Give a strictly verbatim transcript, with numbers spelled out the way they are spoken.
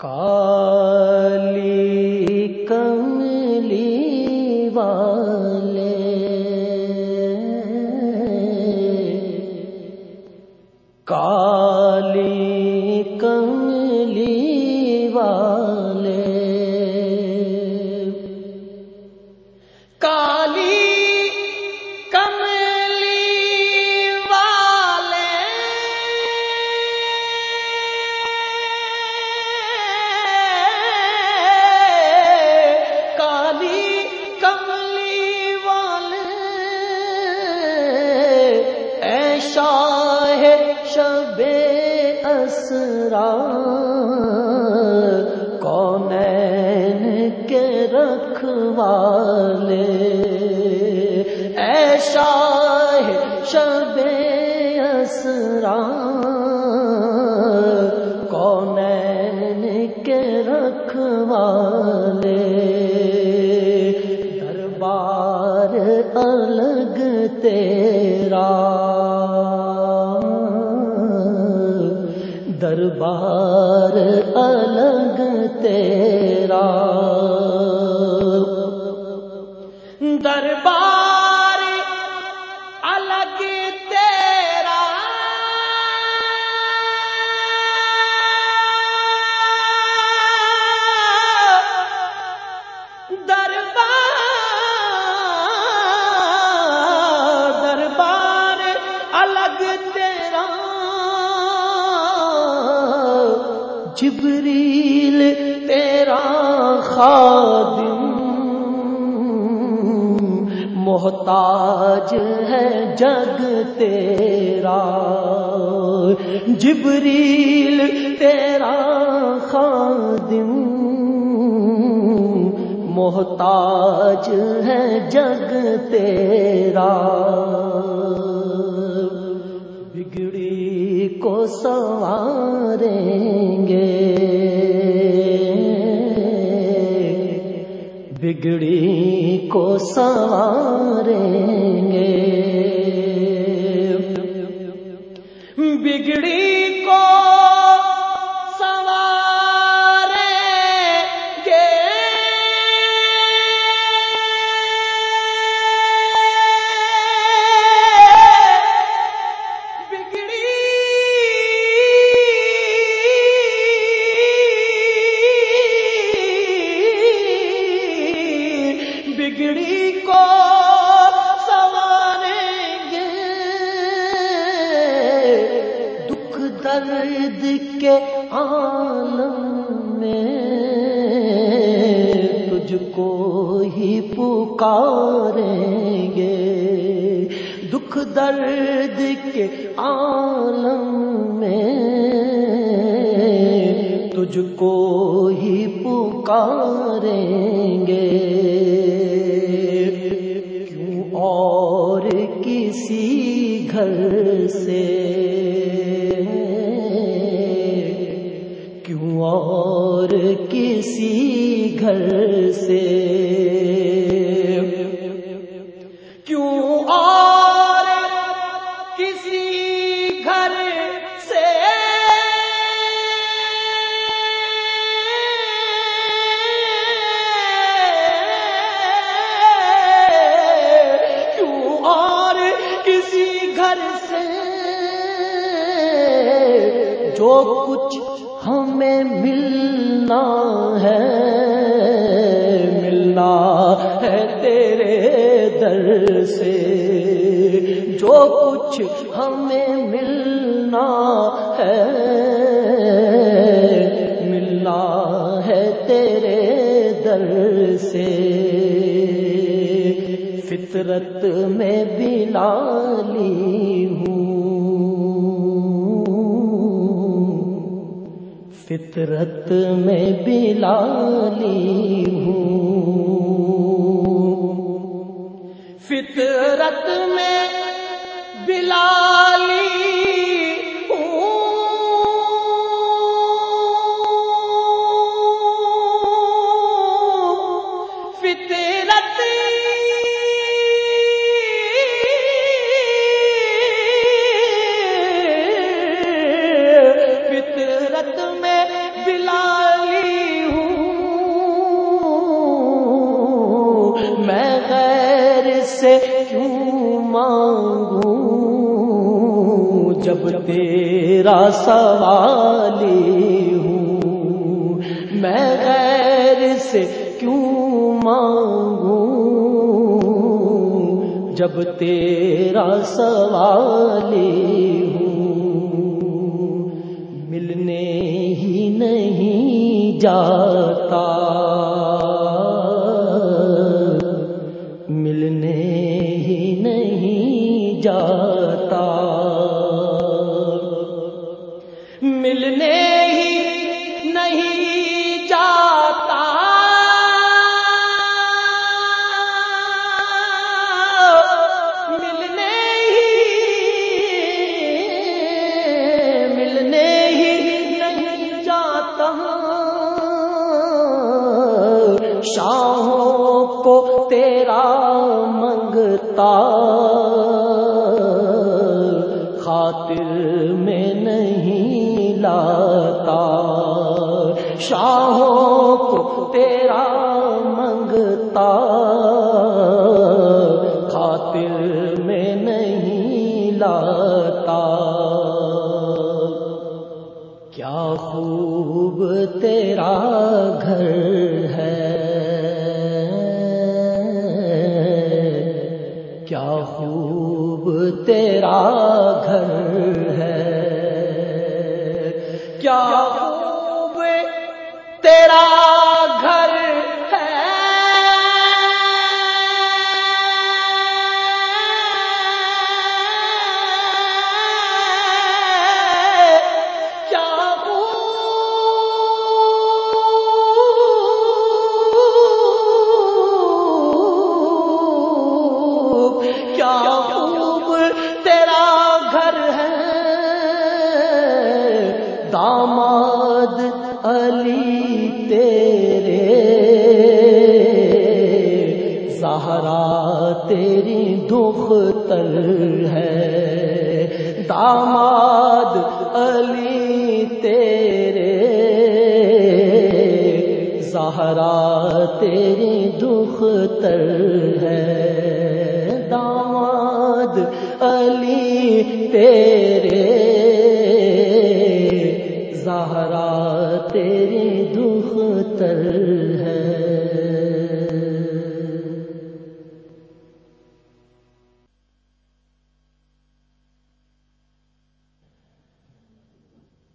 کالی کملی والے کالی کملی والے کالی کملی والے کالی کملی والے اے شاہ شب اسرا کونین کے رکھوالے اے شاہ شب اسرا کونین کے رکھوالے دربار الگ تیرا دربار الگ تیرا دربار الگ تیرا دربار دربار الگ تیرا جبریل تیرا خادم محتاج ہے جگ تیرا جبریل تیرا خادم محتاج ہے جگ تیرا بگڑی کو سنواریں گے بگڑی کو سنواریں گے بگڑی کو سنواریں گے بگڑی بگڑی کو سنواریں گے دکھ درد کے عالم میں تجھ کو ہی پکاریں گے دکھ درد کے عالم میں تجھ کو ہی پکاریں گے اور کسی گھر سے کیوں اور کسی گھر سے کیوں اور کسی گھر سے جو کچھ ہمیں ملنا ہے ملنا ہے تیرے در سے جو کچھ ہمیں ملنا ہے ملنا ہے تیرے در سے فطرت میں بلالی ہوں فطرت میں بلالی ہوں فطرت میں بلالی ہوں فطرت فطرت میں بلالی تیرا سوالی ہوں، میں غیر سے کیوں مانگوں جب تیرا سوالی ہوں، ملنے ہی نہیں جاتا، ملنے ہی نہیں جاتا، ملنے ہی نہیں جاتا، ملنے ہی ملنے ہی نہیں جاتا، شاہوں کو تیرا منگتا خاطر میں نہیں لاتا، شاہوں کو تیرا منگتا خاطر میں نہیں لاتا، کیا خوب تیرا گھر ہے، کیا خوب تیرا گھر ہے، کیا خوب تیرا گھر ہے، کیا داماد علی تیرے، زہرا تیری دختر ہے، داماد علی تیرے، زہرا تیری دختر ہے، داماد علی تیرے، زہرا تیری دختر ہے۔